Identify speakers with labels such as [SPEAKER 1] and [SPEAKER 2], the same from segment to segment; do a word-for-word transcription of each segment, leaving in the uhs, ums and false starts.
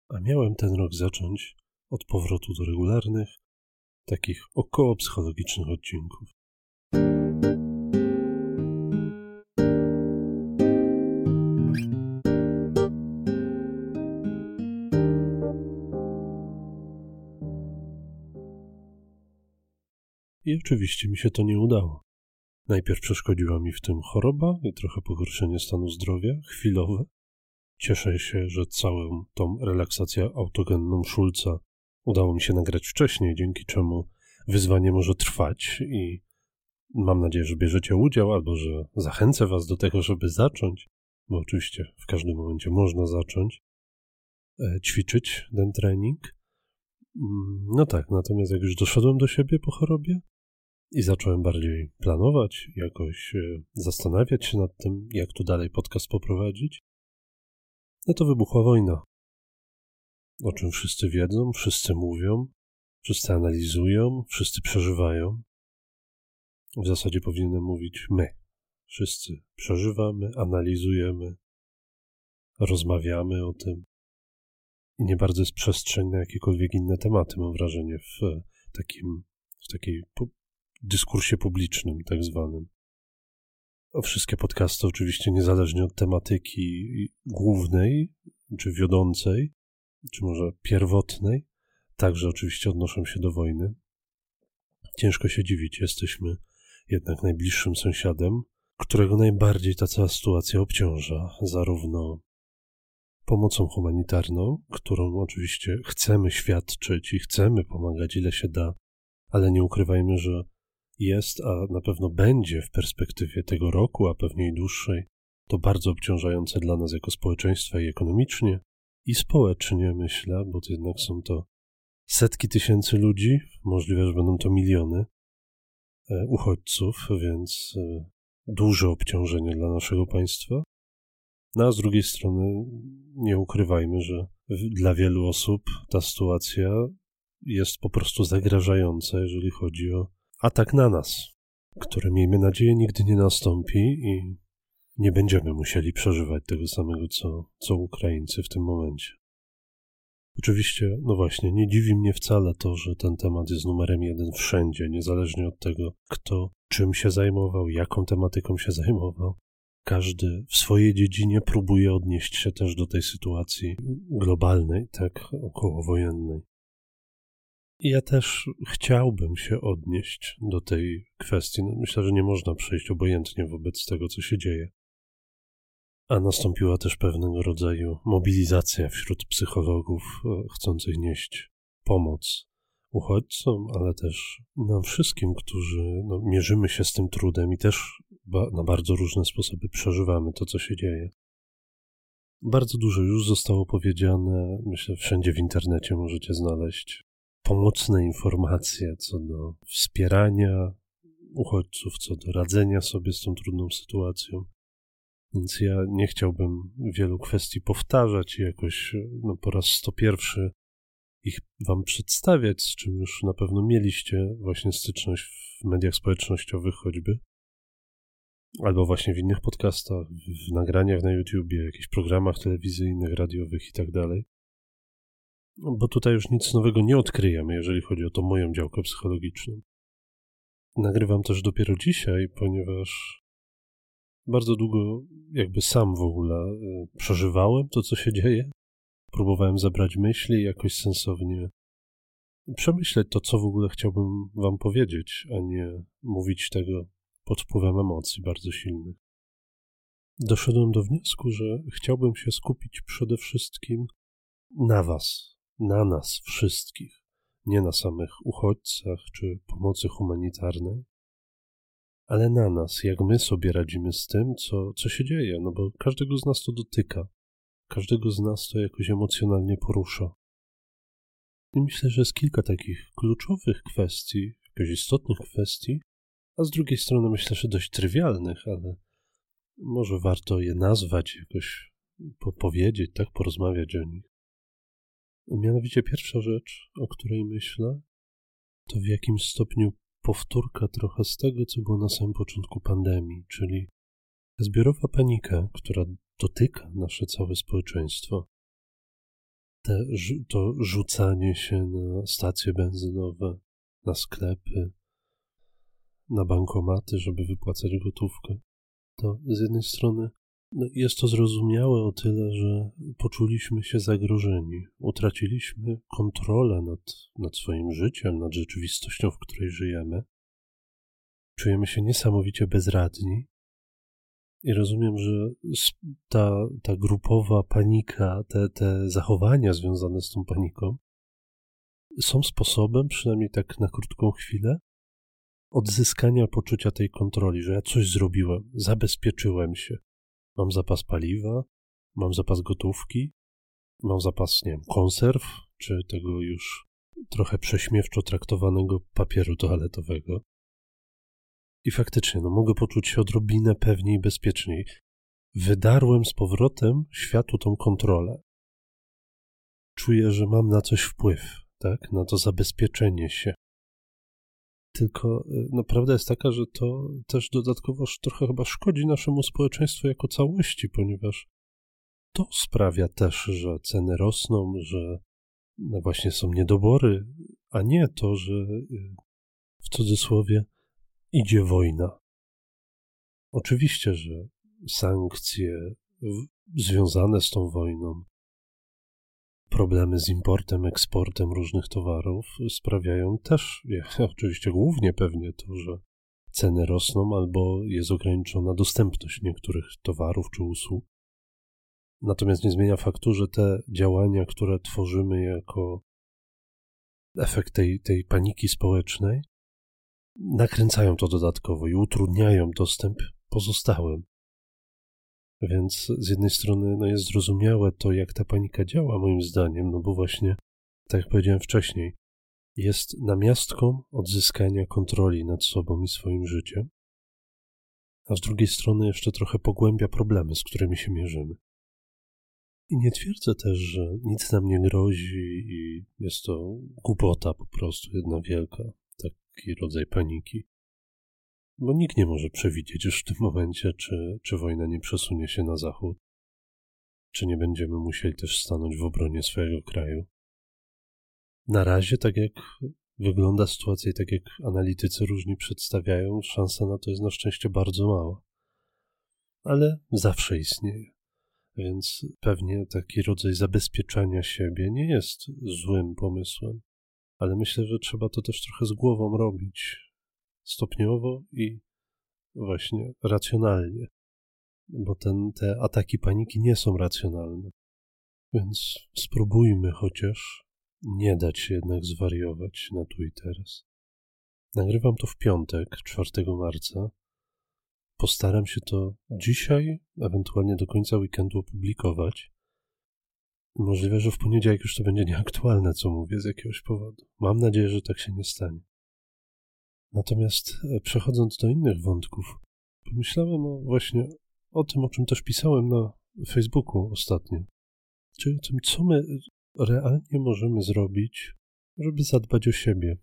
[SPEAKER 1] A miałem ten rok zacząć od powrotu do regularnych, takich około psychologicznych odcinków. I oczywiście mi się to nie udało. Najpierw przeszkodziła mi w tym choroba i trochę pogorszenie stanu zdrowia, chwilowe. Cieszę się, że całą tą relaksację autogenną Schulza udało mi się nagrać wcześniej, dzięki czemu wyzwanie może trwać i mam nadzieję, że bierzecie udział albo że zachęcę was do tego, żeby zacząć, bo oczywiście w każdym momencie można zacząć e, ćwiczyć ten trening. No tak, natomiast jak już doszedłem do siebie po chorobie i zacząłem bardziej planować, jakoś e, zastanawiać się nad tym, jak tu dalej podcast poprowadzić, no to wybuchła wojna. O czym wszyscy wiedzą, wszyscy mówią, wszyscy analizują, wszyscy przeżywają. W zasadzie powinienem mówić my. Wszyscy przeżywamy, analizujemy, rozmawiamy o tym. I nie bardzo jest przestrzeń na jakiekolwiek inne tematy, mam wrażenie, w takim, w takiej pu- dyskursie publicznym, tak zwanym. O wszystkie podcasty oczywiście niezależnie od tematyki głównej, czy wiodącej, czy może pierwotnej, także oczywiście odnoszą się do wojny. Ciężko się dziwić, jesteśmy jednak najbliższym sąsiadem, którego najbardziej ta cała sytuacja obciąża, zarówno pomocą humanitarną, którą oczywiście chcemy świadczyć i chcemy pomagać ile się da, ale nie ukrywajmy, że jest, a na pewno będzie w perspektywie tego roku, a pewnie i dłuższej, to bardzo obciążające dla nas jako społeczeństwa i ekonomicznie, i społecznie, myślę, bo to jednak są to setki tysięcy ludzi, możliwe, że będą to miliony e, uchodźców, więc e, duże obciążenie dla naszego państwa. No a z drugiej strony nie ukrywajmy, że w, dla wielu osób ta sytuacja jest po prostu zagrażająca, jeżeli chodzi o atak na nas, który, miejmy nadzieję, nigdy nie nastąpi i nie będziemy musieli przeżywać tego samego, co, co Ukraińcy w tym momencie. Oczywiście, no właśnie, nie dziwi mnie wcale to, że ten temat jest numerem jeden wszędzie, niezależnie od tego, kto czym się zajmował, jaką tematyką się zajmował. Każdy w swojej dziedzinie próbuje odnieść się też do tej sytuacji globalnej, tak, okołowojennej. I ja też chciałbym się odnieść do tej kwestii. No, myślę, że nie można przejść obojętnie wobec tego, co się dzieje. A nastąpiła też pewnego rodzaju mobilizacja wśród psychologów chcących nieść pomoc uchodźcom, ale też nam wszystkim, którzy no, mierzymy się z tym trudem i też ba- na bardzo różne sposoby przeżywamy to, co się dzieje. Bardzo dużo już zostało powiedziane, myślę, wszędzie w internecie możecie znaleźć pomocne informacje co do wspierania uchodźców, co do radzenia sobie z tą trudną sytuacją. Więc ja nie chciałbym wielu kwestii powtarzać i jakoś no, po raz sto pierwszy ich wam przedstawiać, z czym już na pewno mieliście właśnie styczność w mediach społecznościowych choćby, albo właśnie w innych podcastach, w nagraniach na YouTubie, jakichś programach telewizyjnych, radiowych i tak dalej. Bo tutaj już nic nowego nie odkryjemy, jeżeli chodzi o tą moją działkę psychologiczną. Nagrywam też dopiero dzisiaj, ponieważ bardzo długo jakby sam w ogóle przeżywałem to, co się dzieje. Próbowałem zebrać myśli i jakoś sensownie przemyśleć to, co w ogóle chciałbym wam powiedzieć, a nie mówić tego pod wpływem emocji bardzo silnych. Doszedłem do wniosku, że chciałbym się skupić przede wszystkim na was, na nas wszystkich, nie na samych uchodźcach czy pomocy humanitarnej, ale na nas, jak my sobie radzimy z tym, co, co się dzieje, no bo każdego z nas to dotyka, każdego z nas to jakoś emocjonalnie porusza. I myślę, że jest kilka takich kluczowych kwestii, jakoś istotnych kwestii, a z drugiej strony myślę, że dość trywialnych, ale może warto je nazwać, jakoś po- powiedzieć, tak, porozmawiać o nich. Mianowicie pierwsza rzecz, o której myślę, to w jakim stopniu powtórka trochę z tego, co było na samym początku pandemii, czyli zbiorowa panika, która dotyka nasze całe społeczeństwo. te, to rzucanie się na stacje benzynowe, na sklepy, na bankomaty, żeby wypłacać gotówkę, to z jednej strony no jest to zrozumiałe o tyle, że poczuliśmy się zagrożeni, utraciliśmy kontrolę nad, nad swoim życiem, nad rzeczywistością, w której żyjemy. Czujemy się niesamowicie bezradni i rozumiem, że ta, ta grupowa panika, te, te zachowania związane z tą paniką są sposobem, przynajmniej tak na krótką chwilę, odzyskania poczucia tej kontroli, że ja coś zrobiłem, zabezpieczyłem się. Mam zapas paliwa, mam zapas gotówki, mam zapas, nie wiem, konserw, czy tego już trochę prześmiewczo traktowanego papieru toaletowego. I faktycznie, no mogę poczuć się odrobinę pewniej i bezpieczniej. Wydarłem z powrotem światu tą kontrolę. Czuję, że mam na coś wpływ, tak? Na to zabezpieczenie się. Tylko no, prawda jest taka, że to też dodatkowo trochę chyba szkodzi naszemu społeczeństwu jako całości, ponieważ to sprawia też, że ceny rosną, że no właśnie są niedobory, a nie to, że w cudzysłowie idzie wojna. Oczywiście, że sankcje związane z tą wojną, problemy z importem, eksportem różnych towarów sprawiają też, oczywiście głównie pewnie to, że ceny rosną albo jest ograniczona dostępność niektórych towarów czy usług. Natomiast nie zmienia faktu, że te działania, które tworzymy jako efekt tej, tej paniki społecznej, nakręcają to dodatkowo i utrudniają dostęp pozostałym. Więc z jednej strony no jest zrozumiałe to, jak ta panika działa, moim zdaniem, no bo właśnie, tak jak powiedziałem wcześniej, jest namiastką odzyskania kontroli nad sobą i swoim życiem, a z drugiej strony jeszcze trochę pogłębia problemy, z którymi się mierzymy. I nie twierdzę też, że nic nam nie grozi i jest to głupota po prostu, jedna wielka, taki rodzaj paniki. Bo nikt nie może przewidzieć już w tym momencie, czy, czy wojna nie przesunie się na zachód, czy nie będziemy musieli też stanąć w obronie swojego kraju. Na razie, tak jak wygląda sytuacja i tak jak analitycy różni przedstawiają, szansa na to jest na szczęście bardzo mała. Ale zawsze istnieje, więc pewnie taki rodzaj zabezpieczania siebie nie jest złym pomysłem, ale myślę, że trzeba to też trochę z głową robić, stopniowo i właśnie racjonalnie, bo ten, te ataki paniki nie są racjonalne. Więc spróbujmy chociaż nie dać się jednak zwariować na tu i teraz. Nagrywam to w piątek, czwartego marca. Postaram się to dzisiaj, ewentualnie do końca weekendu opublikować. Możliwe, że w poniedziałek już to będzie nieaktualne, co mówię, z jakiegoś powodu. Mam nadzieję, że tak się nie stanie. Natomiast przechodząc do innych wątków, pomyślałem o właśnie o tym, o czym też pisałem na Facebooku ostatnio. Czyli o tym, co my realnie możemy zrobić, żeby zadbać o siebie.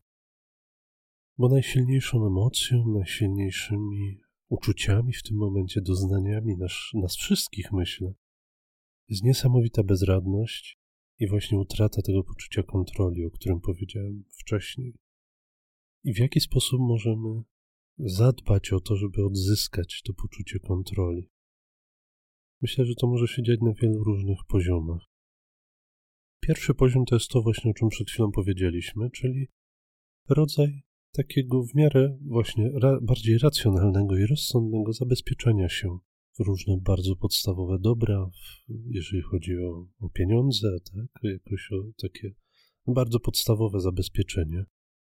[SPEAKER 1] Bo najsilniejszą emocją, najsilniejszymi uczuciami w tym momencie, doznaniami nas, nas wszystkich, myślę, jest niesamowita bezradność i właśnie utrata tego poczucia kontroli, o którym powiedziałem wcześniej. I w jaki sposób możemy zadbać o to, żeby odzyskać to poczucie kontroli? Myślę, że to może się dziać na wielu różnych poziomach. Pierwszy poziom to jest to właśnie, o czym przed chwilą powiedzieliśmy, czyli rodzaj takiego w miarę właśnie ra- bardziej racjonalnego i rozsądnego zabezpieczenia się w różne bardzo podstawowe dobra, w, jeżeli chodzi o, o pieniądze, tak, jakoś o takie bardzo podstawowe zabezpieczenie.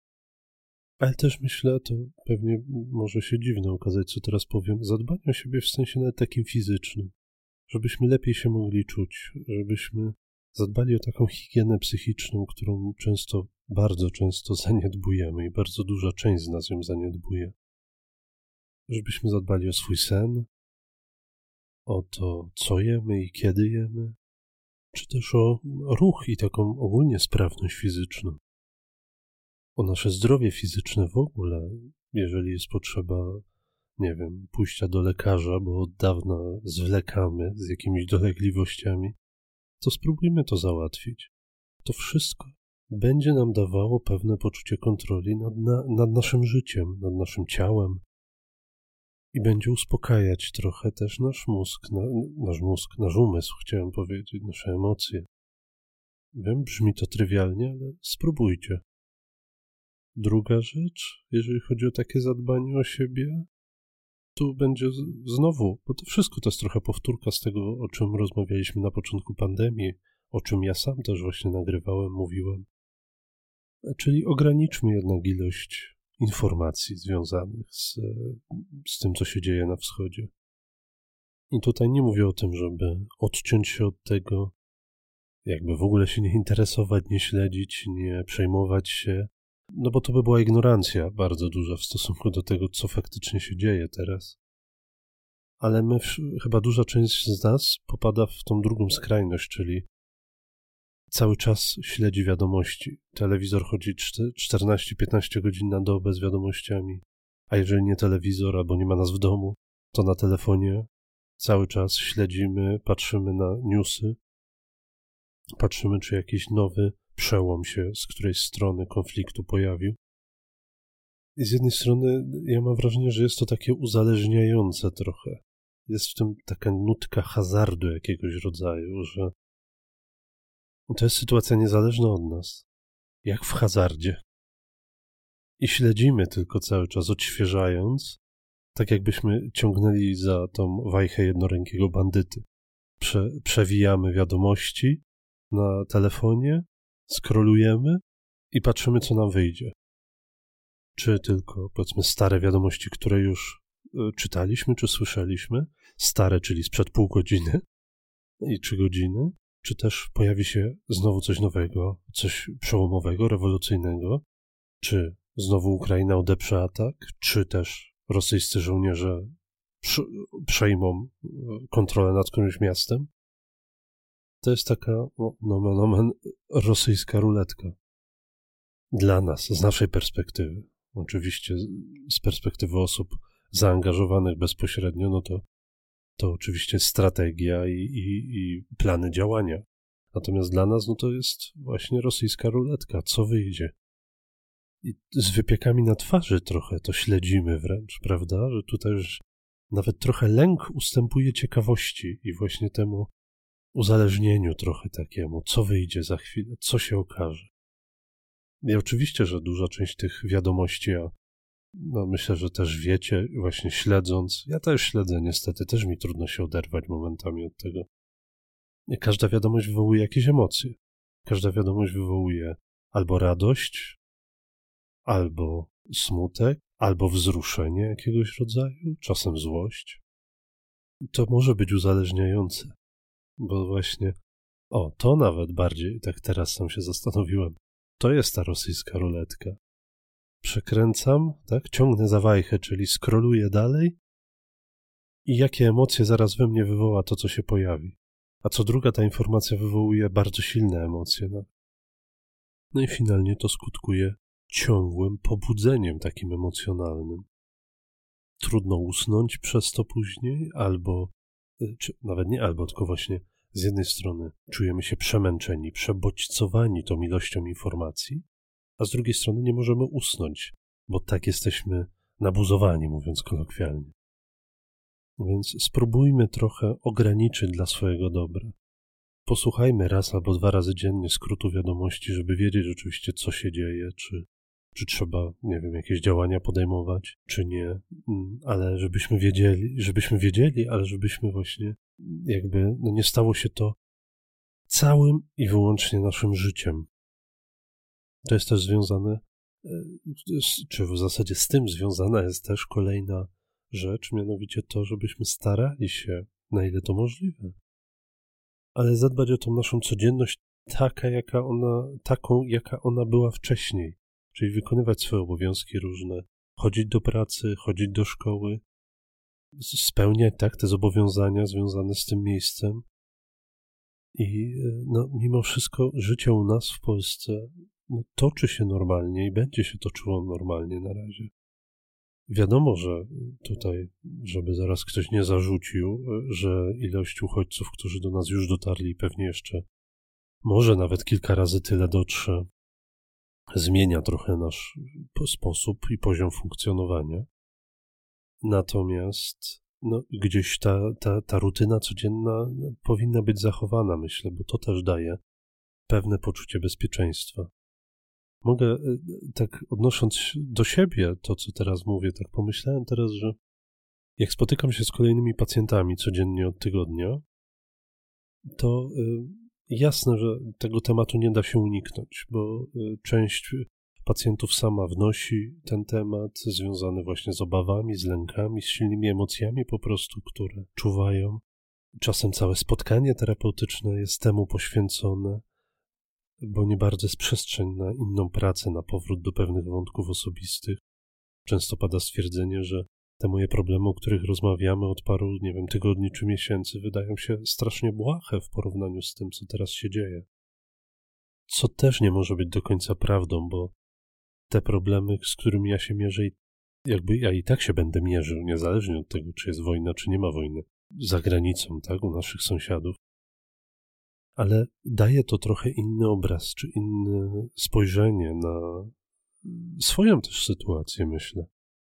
[SPEAKER 1] Ale też myślę, to pewnie może się dziwne okazać, co teraz powiem, zadbanie o siebie w sensie nawet takim fizycznym, żebyśmy lepiej się mogli czuć, żebyśmy zadbali o taką higienę psychiczną, którą często, bardzo często zaniedbujemy i bardzo duża część z nas ją zaniedbuje. Żebyśmy zadbali o swój sen, o to, co jemy i kiedy jemy, czy też o ruch i taką ogólnie sprawność fizyczną. O nasze zdrowie fizyczne w ogóle, jeżeli jest potrzeba, nie wiem, pójścia do lekarza, bo od dawna zwlekamy z jakimiś dolegliwościami, to spróbujmy to załatwić. to wszystko będzie nam dawało pewne poczucie kontroli nad, na, nad naszym życiem, nad naszym ciałem i będzie uspokajać trochę też nasz mózg, na, nasz mózg, nasz umysł, chciałem powiedzieć, nasze emocje. Wiem, brzmi to trywialnie, ale spróbujcie. Druga rzecz, jeżeli chodzi o takie zadbanie o siebie, tu będzie znowu, bo to wszystko to jest trochę powtórka z tego, o czym rozmawialiśmy na początku pandemii, o czym ja sam też właśnie nagrywałem, mówiłem. Czyli ograniczmy jednak ilość informacji związanych z, z tym, co się dzieje na wschodzie. I tutaj nie mówię o tym, żeby odciąć się od tego, jakby w ogóle się nie interesować, nie śledzić, nie przejmować się, no bo to by była ignorancja bardzo duża w stosunku do tego, co faktycznie się dzieje teraz. Ale my, chyba duża część z nas popada w tą drugą skrajność, czyli cały czas śledzi wiadomości. Telewizor chodzi czternaście piętnaście godzin na dobę z wiadomościami, a jeżeli nie telewizor albo nie ma nas w domu, to na telefonie cały czas śledzimy, patrzymy na newsy, patrzymy, czy jakiś nowy przełom się z którejś strony konfliktu pojawił. I z jednej strony ja mam wrażenie, że jest to takie uzależniające trochę. Jest w tym taka nutka hazardu jakiegoś rodzaju, że to jest sytuacja niezależna od nas, jak w hazardzie. I śledzimy tylko cały czas, odświeżając, tak jakbyśmy ciągnęli za tą wajchę jednorękiego bandyty. Prze, przewijamy wiadomości na telefonie, scrollujemy i patrzymy, co nam wyjdzie. Czy tylko, powiedzmy, stare wiadomości, które już czytaliśmy, czy słyszeliśmy, stare, czyli sprzed pół godziny i trzy godziny, czy też pojawi się znowu coś nowego, coś przełomowego, rewolucyjnego, czy znowu Ukraina odeprze atak, czy też rosyjscy żołnierze przejmą kontrolę nad którymś miastem. To jest taka, no, nomen omen, rosyjska ruletka. Dla nas, z naszej perspektywy. Oczywiście z perspektywy osób zaangażowanych bezpośrednio, no to to oczywiście jest strategia i, i, i plany działania. Natomiast dla nas, no to jest właśnie rosyjska ruletka. Co wyjdzie? I z wypiekami na twarzy trochę to śledzimy wręcz, prawda? Że tutaj już nawet trochę lęk ustępuje ciekawości i właśnie temu uzależnieniu trochę takiemu. Co wyjdzie za chwilę? Co się okaże? I oczywiście, że duża część tych wiadomości, a no myślę, że też wiecie, właśnie śledząc, ja też śledzę niestety, też mi trudno się oderwać momentami od tego. Każda wiadomość wywołuje jakieś emocje. Każda wiadomość wywołuje albo radość, albo smutek, albo wzruszenie jakiegoś rodzaju, czasem złość. To może być uzależniające, bo właśnie, o, to nawet bardziej, tak teraz sam się zastanowiłem, to jest ta rosyjska ruletka. Przekręcam, tak, ciągnę za wajchę, czyli scrolluję dalej i jakie emocje zaraz we mnie wywoła to, co się pojawi. A co druga, ta informacja wywołuje bardzo silne emocje. No, no i finalnie to skutkuje ciągłym pobudzeniem takim emocjonalnym. Trudno usnąć przez to później, albo, czy nawet nie albo, tylko właśnie z jednej strony czujemy się przemęczeni, przebodźcowani tą ilością informacji, a z drugiej strony nie możemy usnąć, bo tak jesteśmy nabuzowani, mówiąc kolokwialnie. Więc spróbujmy trochę ograniczyć dla swojego dobra. Posłuchajmy raz albo dwa razy dziennie skrótu wiadomości, żeby wiedzieć oczywiście, co się dzieje, czy, czy trzeba, nie wiem, jakieś działania podejmować, czy nie, ale żebyśmy wiedzieli, żebyśmy wiedzieli, ale żebyśmy właśnie jakby, no nie stało się to całym i wyłącznie naszym życiem. To jest też związane, czy w zasadzie z tym związana jest też kolejna rzecz, mianowicie to, żebyśmy starali się, na ile to możliwe, ale zadbać o tą naszą codzienność taka, jaka ona, taką, jaka ona była wcześniej, czyli wykonywać swoje obowiązki różne, chodzić do pracy, chodzić do szkoły, spełniać tak te zobowiązania związane z tym miejscem i no, mimo wszystko życie u nas w Polsce no, toczy się normalnie i będzie się toczyło normalnie na razie. Wiadomo, że tutaj, żeby zaraz ktoś nie zarzucił, że ilość uchodźców, którzy do nas już dotarli, pewnie jeszcze może nawet kilka razy tyle dotrze, zmienia trochę nasz sposób i poziom funkcjonowania. Natomiast no, gdzieś ta, ta, ta rutyna codzienna powinna być zachowana, myślę, bo to też daje pewne poczucie bezpieczeństwa. Mogę, tak odnosząc do siebie to, co teraz mówię, tak pomyślałem teraz, że jak spotykam się z kolejnymi pacjentami codziennie od tygodnia, to jasne, że tego tematu nie da się uniknąć, bo część pacjentów sama wnosi ten temat związany właśnie z obawami, z lękami, z silnymi emocjami po prostu, które czuwają. Czasem całe spotkanie terapeutyczne jest temu poświęcone, bo nie bardzo jest przestrzeń na inną pracę, na powrót do pewnych wątków osobistych. Często pada stwierdzenie, że te moje problemy, o których rozmawiamy od paru, nie wiem, tygodni czy miesięcy, wydają się strasznie błahe w porównaniu z tym, co teraz się dzieje. Co też nie może być do końca prawdą, bo te problemy, z którymi ja się mierzę, jakby ja i tak się będę mierzył, niezależnie od tego, czy jest wojna, czy nie ma wojny, za granicą, tak, u naszych sąsiadów. Ale daje to trochę inny obraz, czy inne spojrzenie na swoją też sytuację, myślę.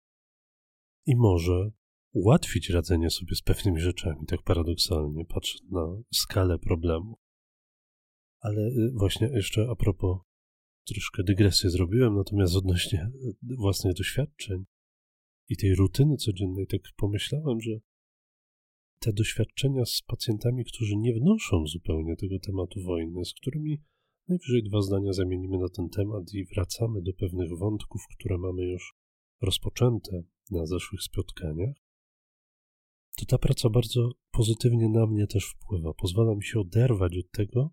[SPEAKER 1] I może ułatwić radzenie sobie z pewnymi rzeczami, tak paradoksalnie, patrząc na skalę problemu. Ale właśnie jeszcze a propos, troszkę dygresję zrobiłem, natomiast odnośnie własnych doświadczeń i tej rutyny codziennej, tak pomyślałem, że te doświadczenia z pacjentami, którzy nie wnoszą zupełnie tego tematu wojny, z którymi najwyżej dwa zdania zamienimy na ten temat i wracamy do pewnych wątków, które mamy już rozpoczęte na zeszłych spotkaniach, to ta praca bardzo pozytywnie na mnie też wpływa. Pozwala mi się oderwać od tego,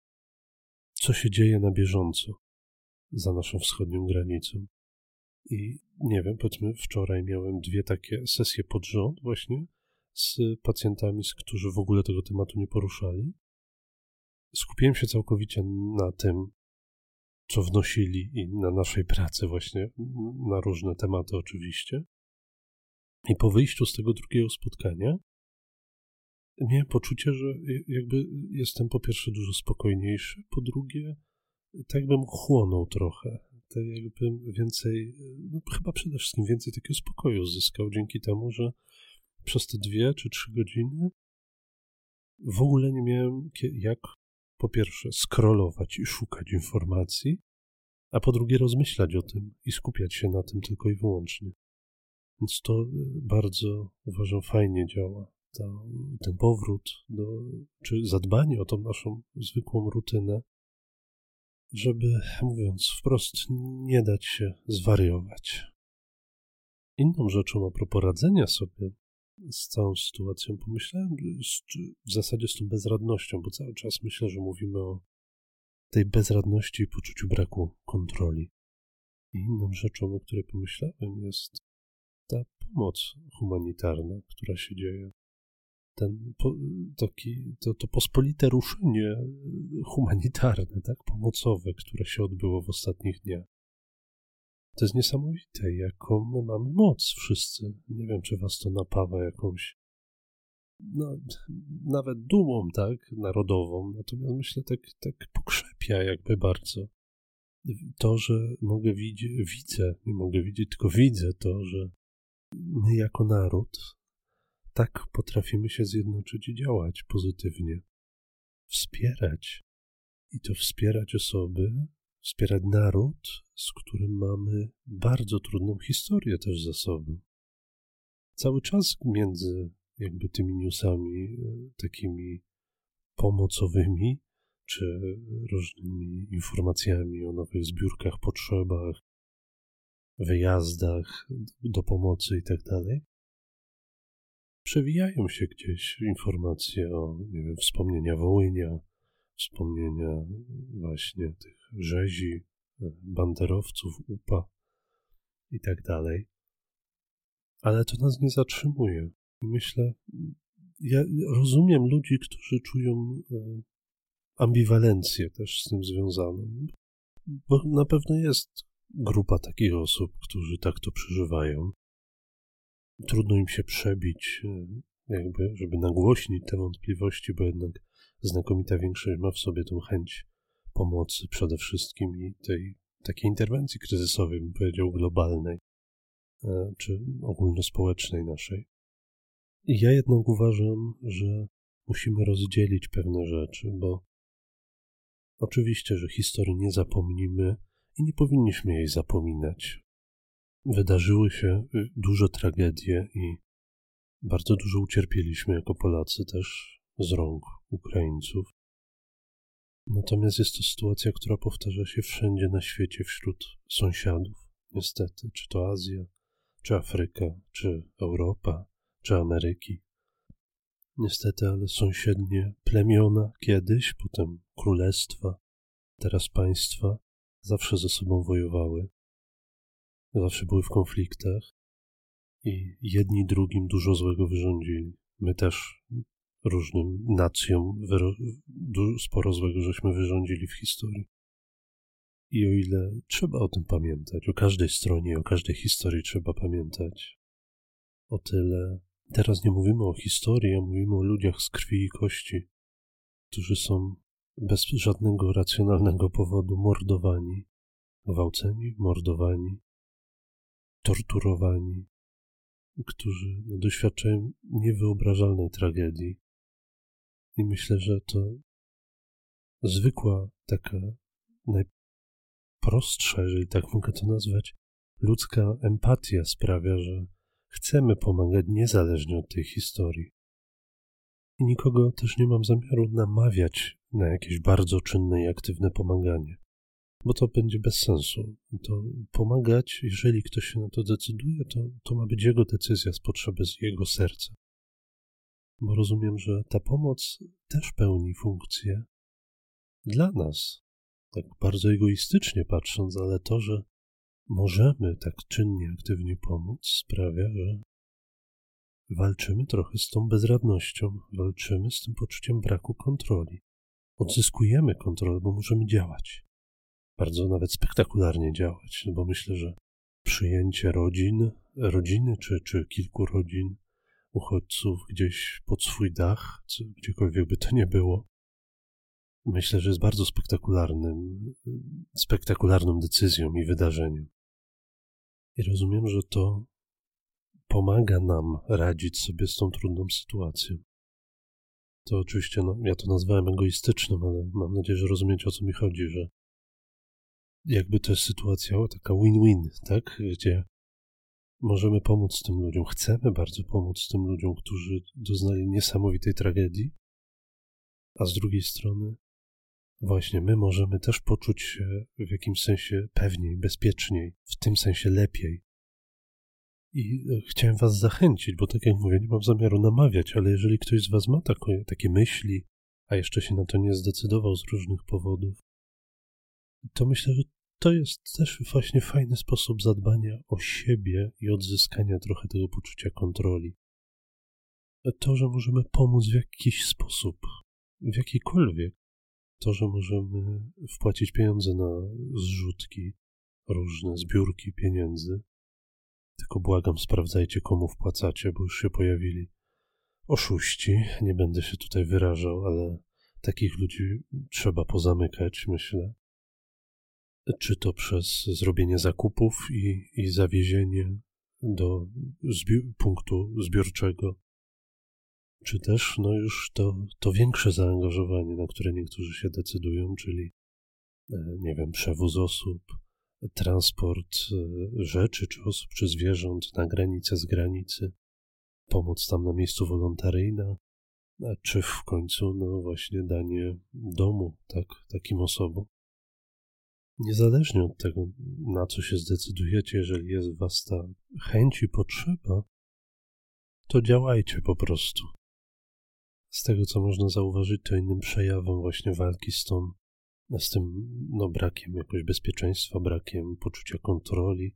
[SPEAKER 1] co się dzieje na bieżąco za naszą wschodnią granicą. I nie wiem, powiedzmy wczoraj miałem dwie takie sesje pod rząd właśnie z pacjentami, z którzy w ogóle tego tematu nie poruszali. Skupiłem się całkowicie na tym, co wnosili i na naszej pracy właśnie, na różne tematy oczywiście. I po wyjściu z tego drugiego spotkania miałem poczucie, że jakby jestem po pierwsze dużo spokojniejszy, po drugie tak bym chłonął trochę, tak jakbym więcej, no chyba przede wszystkim więcej takiego spokoju zyskał dzięki temu, że przez te dwie czy trzy godziny w ogóle nie miałem jak po pierwsze scrollować i szukać informacji, a po drugie rozmyślać o tym i skupiać się na tym tylko i wyłącznie. Więc to bardzo, uważam, fajnie działa. Ta, ten powrót do, czy zadbanie o tą naszą zwykłą rutynę, żeby, mówiąc wprost, nie dać się zwariować. Inną rzeczą a propos radzenia sobie z całą sytuacją pomyślałem, w zasadzie z tą bezradnością, bo cały czas myślę, że mówimy o tej bezradności i poczuciu braku kontroli. I inną rzeczą, o której pomyślałem, jest ta pomoc humanitarna, która się dzieje. Ten po, taki, to, to pospolite ruszenie humanitarne, tak, pomocowe, które się odbyło w ostatnich dniach. To jest niesamowite, jaką my mamy moc wszyscy. Nie wiem, czy was to napawa jakąś, no, nawet dumą, tak, narodową, natomiast myślę, tak, tak pokrzepia jakby bardzo. To, że mogę widzieć, widzę, nie mogę widzieć, tylko widzę to, że my jako naród tak potrafimy się zjednoczyć i działać pozytywnie. Wspierać. I to wspierać osoby, wspierać naród, z którym mamy bardzo trudną historię też za sobą. Cały czas między jakby tymi newsami takimi pomocowymi, czy różnymi informacjami o nowych zbiórkach, potrzebach, wyjazdach do pomocy i tak dalej, przewijają się gdzieś informacje o, nie wiem, wspomnienia Wołynia, wspomnienia właśnie tych rzezi, banderowców, U P A i tak dalej. Ale to nas nie zatrzymuje. I myślę, ja rozumiem ludzi, którzy czują ambiwalencję też z tym związaną, bo na pewno jest grupa takich osób, którzy tak to przeżywają. Trudno im się przebić, jakby, żeby nagłośnić te wątpliwości, bo jednak znakomita większość ma w sobie tą chęć pomocy przede wszystkim i tej takiej interwencji kryzysowej, bym powiedział, globalnej czy ogólnospołecznej naszej. I ja jednak uważam, że musimy rozdzielić pewne rzeczy, bo oczywiście, że historii nie zapomnimy i nie powinniśmy jej zapominać. Wydarzyły się duże tragedie i bardzo dużo ucierpieliśmy jako Polacy też z rąk Ukraińców. Natomiast jest to sytuacja, która powtarza się wszędzie na świecie wśród sąsiadów, niestety, czy to Azja, czy Afryka, czy Europa, czy Ameryki. Niestety, ale sąsiednie plemiona kiedyś, potem królestwa, teraz państwa, zawsze ze sobą wojowały, zawsze były w konfliktach i jedni drugim dużo złego wyrządzili. My też różnym nacjom sporo złego żeśmy wyrządzili w historii. I o ile trzeba o tym pamiętać, o każdej stronie, o każdej historii trzeba pamiętać, o tyle teraz nie mówimy o historii, a mówimy o ludziach z krwi i kości, którzy są bez żadnego racjonalnego powodu mordowani, gwałceni, mordowani, torturowani, którzy no, doświadczają niewyobrażalnej tragedii. I myślę, że to zwykła, taka najprostsza, jeżeli tak mogę to nazwać, ludzka empatia sprawia, że chcemy pomagać niezależnie od tej historii. I nikogo też nie mam zamiaru namawiać na jakieś bardzo czynne i aktywne pomaganie, bo to będzie bez sensu. To pomagać, jeżeli ktoś się na to decyduje, to, to ma być jego decyzja z potrzeby z jego serca. Bo rozumiem, że ta pomoc też pełni funkcję dla nas, tak bardzo egoistycznie patrząc, ale to, że możemy tak czynnie, aktywnie pomóc, sprawia, że walczymy trochę z tą bezradnością, walczymy z tym poczuciem braku kontroli. Odzyskujemy kontrolę, bo możemy działać. Bardzo nawet spektakularnie działać, no bo myślę, że przyjęcie rodzin, rodziny czy, czy kilku rodzin, uchodźców gdzieś pod swój dach, czy gdziekolwiek by to nie było, myślę, że jest bardzo spektakularnym, spektakularną decyzją i wydarzeniem. I rozumiem, że to pomaga nam radzić sobie z tą trudną sytuacją. To oczywiście, no, ja to nazwałem egoistycznym, ale mam nadzieję, że rozumiecie, o co mi chodzi, że jakby to jest sytuacja taka win-win, tak? Gdzie możemy pomóc tym ludziom, chcemy bardzo pomóc tym ludziom, którzy doznali niesamowitej tragedii, a z drugiej strony właśnie my możemy też poczuć się w jakimś sensie pewniej, bezpieczniej, w tym sensie lepiej. I chciałem was zachęcić, bo tak jak mówię, nie mam zamiaru namawiać, ale jeżeli ktoś z was ma takie, takie myśli, a jeszcze się na to nie zdecydował z różnych powodów, to myślę, że to jest też właśnie fajny sposób zadbania o siebie i odzyskania trochę tego poczucia kontroli. To, że możemy pomóc w jakiś sposób, w jakikolwiek, to, że możemy wpłacić pieniądze na zrzutki, różne zbiórki pieniędzy. Tylko błagam, sprawdzajcie, komu wpłacacie, bo już się pojawili oszuści. Nie będę się tutaj wyrażał, ale takich ludzi trzeba pozamykać, myślę. Czy to przez zrobienie zakupów i, i zawiezienie do zbi- punktu zbiorczego, czy też no już to, to większe zaangażowanie, na które niektórzy się decydują, czyli nie wiem, przewóz osób, transport rzeczy, czy osób, czy zwierząt na granicę z granicy, pomoc tam na miejscu wolontaryjna, czy w końcu no właśnie danie domu tak, takim osobom. Niezależnie od tego, na co się zdecydujecie, jeżeli jest w was ta chęć i potrzeba, to działajcie po prostu. Z tego, co można zauważyć, to innym przejawem właśnie walki z tą, z tym no, brakiem jakoś bezpieczeństwa, brakiem poczucia kontroli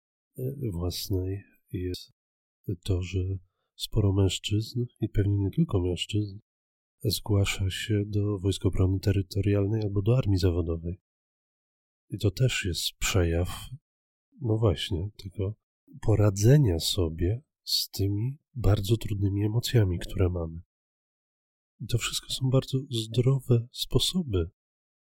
[SPEAKER 1] własnej jest to, że sporo mężczyzn i pewnie nie tylko mężczyzn zgłasza się do Wojsk Obrony Terytorialnej albo do armii zawodowej. I to też jest przejaw, no właśnie, tego poradzenia sobie z tymi bardzo trudnymi emocjami, które mamy. I to wszystko są bardzo zdrowe sposoby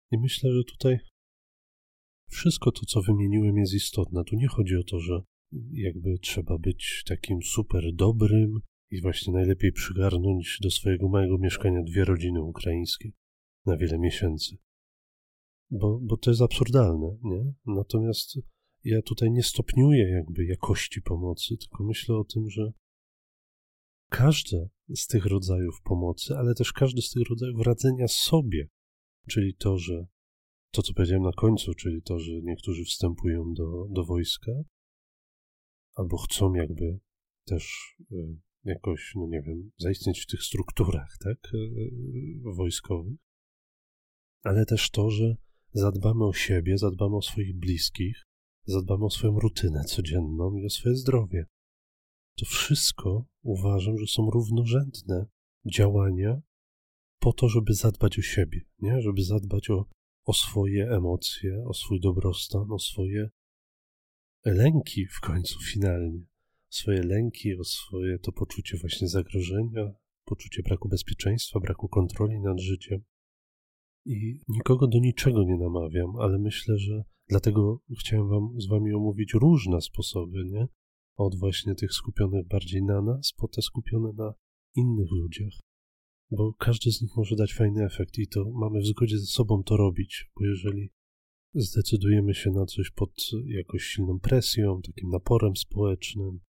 [SPEAKER 1] I myślę, że tutaj wszystko to, co wymieniłem, jest istotne. Tu nie chodzi o to, że jakby trzeba być takim super dobrym i właśnie najlepiej przygarnąć do swojego małego mieszkania dwie rodziny ukraińskie na wiele miesięcy. Bo, bo to jest absurdalne, nie? Natomiast ja tutaj nie stopniuję jakby jakości pomocy, tylko myślę o tym, że każde z tych rodzajów pomocy, ale też każdy z tych rodzajów radzenia sobie, czyli to, że to, co powiedziałem na końcu, czyli to, że niektórzy wstępują do, do wojska, albo chcą jakby też y, jakoś, no nie wiem, zaistnieć w tych strukturach, tak, y, wojskowych, ale też to, że zadbamy o siebie, zadbamy o swoich bliskich, zadbamy o swoją rutynę codzienną i o swoje zdrowie. To wszystko uważam, że są równorzędne działania po to, żeby zadbać o siebie, nie? Żeby zadbać o, o swoje emocje, o swój dobrostan, o swoje lęki w końcu finalnie. Swoje lęki, o swoje to poczucie właśnie zagrożenia, poczucie braku bezpieczeństwa, braku kontroli nad życiem. I nikogo do niczego nie namawiam, ale myślę, że dlatego chciałem wam z wami omówić różne sposoby, nie? Od właśnie tych skupionych bardziej na nas, po te skupione na innych ludziach. Bo każdy z nich może dać fajny efekt i to mamy w zgodzie ze sobą to robić, bo jeżeli zdecydujemy się na coś pod jakąś silną presją, takim naporem społecznym,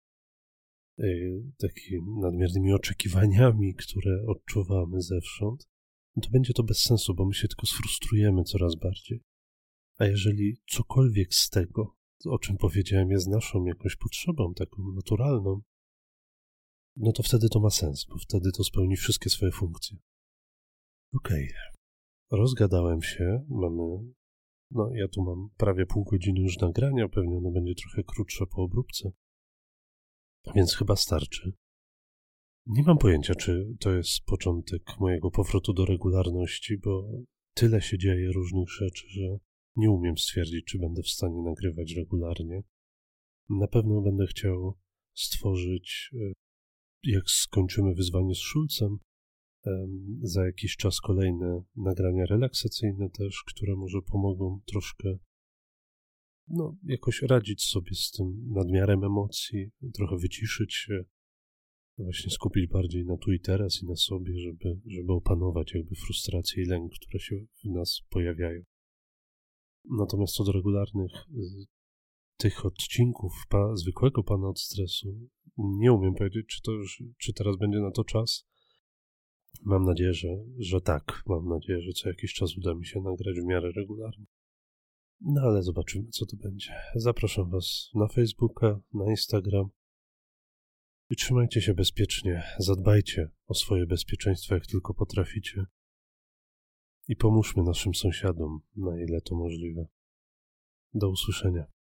[SPEAKER 1] takimi nadmiernymi oczekiwaniami, które odczuwamy zewsząd, to będzie to bez sensu, bo my się tylko sfrustrujemy coraz bardziej. A jeżeli cokolwiek z tego, o czym powiedziałem, jest naszą jakąś potrzebą, taką naturalną, no to wtedy to ma sens, bo wtedy to spełni wszystkie swoje funkcje. Okej. Okay. Rozgadałem się, mamy, no ja tu mam prawie pół godziny już nagrania, pewnie ono będzie trochę krótsze po obróbce, więc chyba starczy. Nie mam pojęcia, czy to jest początek mojego powrotu do regularności, bo tyle się dzieje różnych rzeczy, że nie umiem stwierdzić, czy będę w stanie nagrywać regularnie. Na pewno będę chciał stworzyć, jak skończymy wyzwanie z Szulcem, za jakiś czas kolejne nagrania relaksacyjne też, które może pomogą troszkę, no, jakoś radzić sobie z tym nadmiarem emocji, trochę wyciszyć się, właśnie skupić bardziej na tu i teraz i na sobie, żeby, żeby opanować jakby frustrację i lęk, które się w nas pojawiają. Natomiast co do regularnych tych odcinków pa, zwykłego pana od stresu, nie umiem powiedzieć, czy to już, czy teraz będzie na to czas. Mam nadzieję, że, że tak. Mam nadzieję, że co jakiś czas uda mi się nagrać w miarę regularnie. No ale zobaczymy, co to będzie. Zapraszam was na Facebooka, na Instagram i trzymajcie się bezpiecznie. Zadbajcie o swoje bezpieczeństwo, jak tylko potraficie. I pomóżmy naszym sąsiadom, na ile to możliwe. Do usłyszenia.